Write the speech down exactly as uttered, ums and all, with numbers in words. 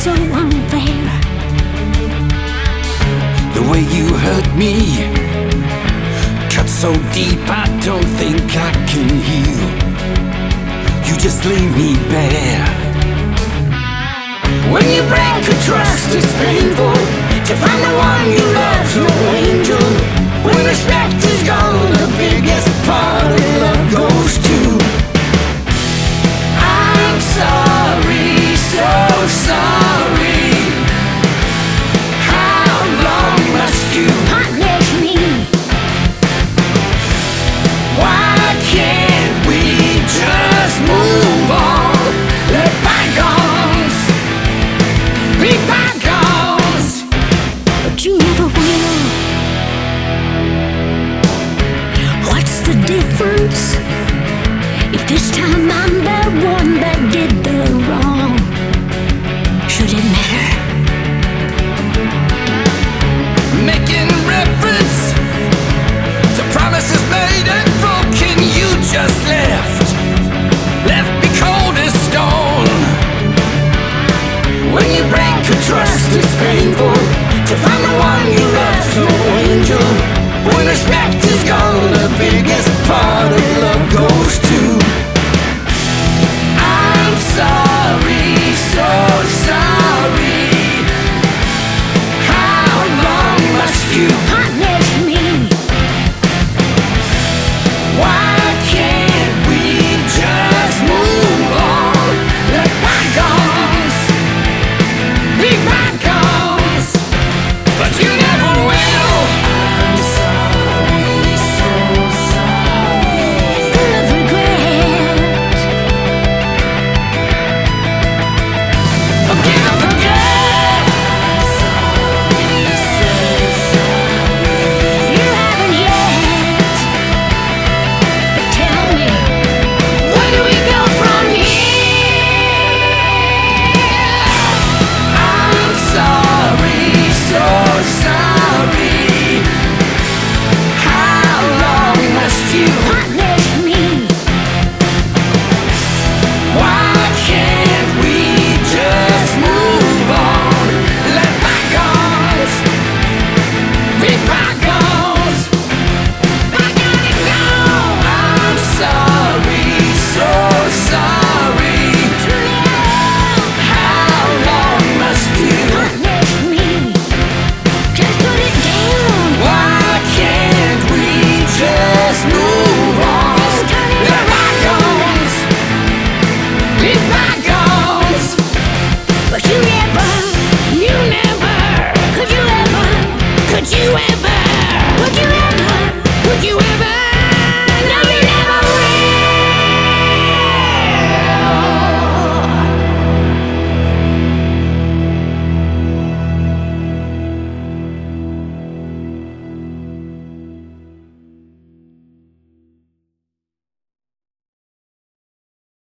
so unfair. The way you hurt me cut so deep I don't think I can heal. You just leave me bare. When you break a trust, it's painful to find the one you love's no angel. When respect is gone, the biggest part of love goes to. I'm sorry, so sorry. How long must you Punish me. Why can't we just move on? Let bygones be bygones. But you never will. What's the difference if this time I'm the one